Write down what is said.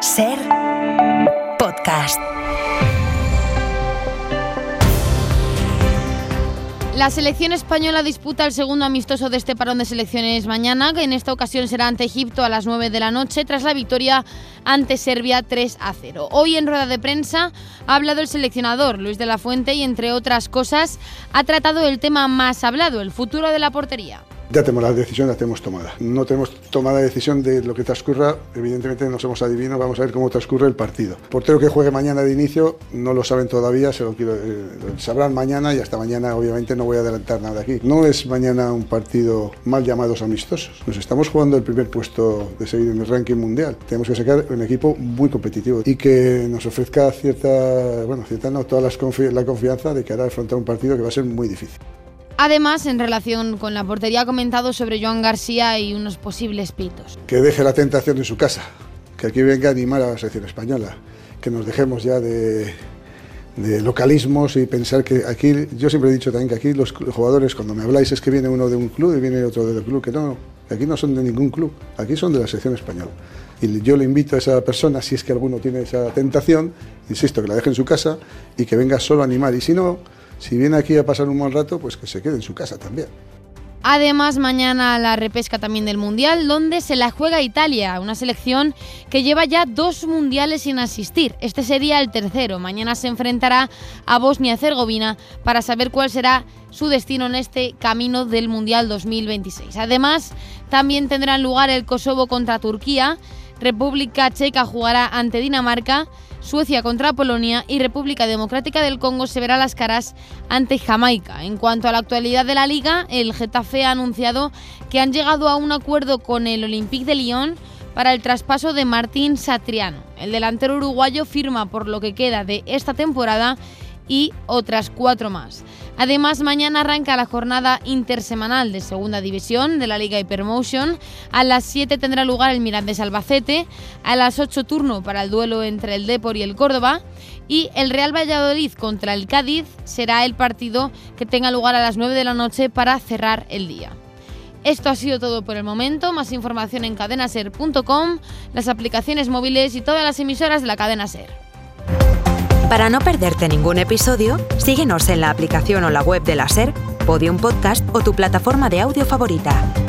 SER Podcast. La selección española disputa el segundo amistoso de este parón de selecciones mañana, que en esta ocasión será ante Egipto a las 9 de la noche, tras la victoria ante Serbia 3-0. Hoy en rueda de prensa ha hablado el seleccionador Luis de la Fuente y, entre otras cosas, ha tratado el tema más hablado, el futuro de la portería. Ya tenemos la decisión, la tenemos tomada. No tenemos tomada decisión de lo que transcurra, evidentemente no somos adivinos, vamos a ver cómo transcurre el partido. El portero que juegue mañana de inicio no lo saben todavía, sabrán mañana y hasta mañana obviamente no voy a adelantar nada aquí. No es mañana un partido mal llamados amistosos, nos estamos jugando el primer puesto de seguir en el ranking mundial. Tenemos que sacar un equipo muy competitivo y que nos ofrezca toda la confianza de que hará afrontar un partido que va a ser muy difícil. Además, en relación con la portería, ha comentado sobre Joan García y unos posibles pitos. Que deje la tentación en su casa, que aquí venga a animar a la selección española, que nos dejemos ya de localismos y pensar que aquí, yo siempre he dicho también que aquí los jugadores, cuando me habláis es que viene uno de un club y viene otro del club, que no, aquí no son de ningún club, aquí son de la selección española. Y yo le invito a esa persona, si es que alguno tiene esa tentación, insisto, que la deje en su casa y que venga solo a animar, y si no, si viene aquí a pasar un mal rato, pues que se quede en su casa también. Además, mañana la repesca también del Mundial, donde se la juega Italia, una selección que lleva ya 2 mundiales sin asistir. Este sería el tercero. Mañana se enfrentará a Bosnia-Herzegovina para saber cuál será su destino en este camino del Mundial 2026. Además, también tendrán lugar el Kosovo contra Turquía, República Checa jugará ante Dinamarca, Suecia contra Polonia y República Democrática del Congo se verá las caras ante Jamaica. En cuanto a la actualidad de la Liga, el Getafe ha anunciado que han llegado a un acuerdo con el Olympique de Lyon para el traspaso de Martín Satriano. El delantero uruguayo firma por lo que queda de esta temporada y otras 4 más. Además, mañana arranca la jornada intersemanal de Segunda División de la Liga Hypermotion. A las 7 tendrá lugar el Mirandés Albacete, a las 8 turno para el duelo entre el Depor y el Córdoba, y el Real Valladolid contra el Cádiz será el partido que tenga lugar a las 9 de la noche para cerrar el día. Esto ha sido todo por el momento. Más información en cadenaser.com, las aplicaciones móviles y todas las emisoras de la cadena SER. Para no perderte ningún episodio, síguenos en la aplicación o la web de la SER, Podium Podcast o tu plataforma de audio favorita.